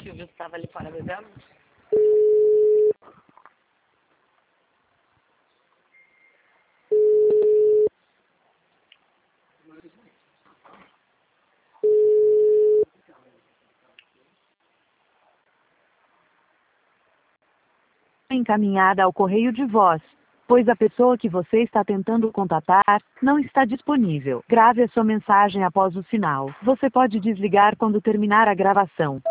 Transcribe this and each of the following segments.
que o Gil estava ali fora bebendo. Encaminhada ao correio de voz, pois a pessoa que você está tentando contatar não está disponível. Grave a sua mensagem após o sinal. Você pode desligar quando terminar a gravação.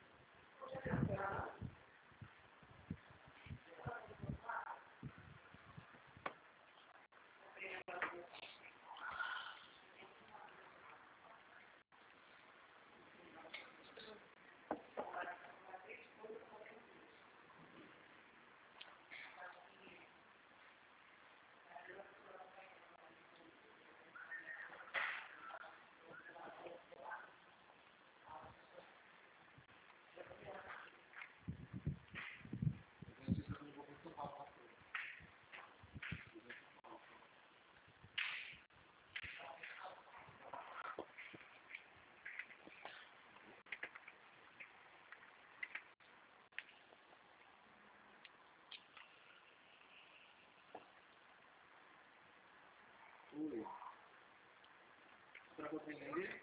Oi. Para você entender?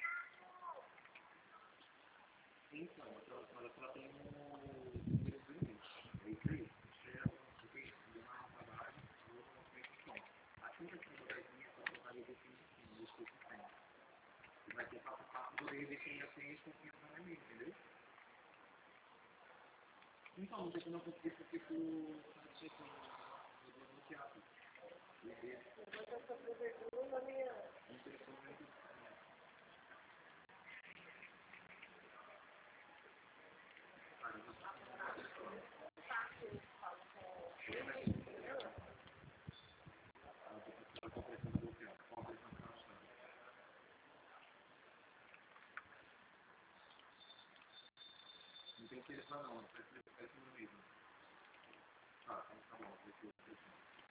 Então, ela tem um experimento. É isso aí. Você é um peixe de mais trabalho, outro é um peixe de som. Assim que você vai definir, você vai definir os que você tem. Você vai ter passo a passo poder definir assim e confiança na minha, entendeu? Então, não sei como eu consegui porque tu está checando no teatro. Não tem que ele não, parece no livro. Tá bom, deixa eu ver.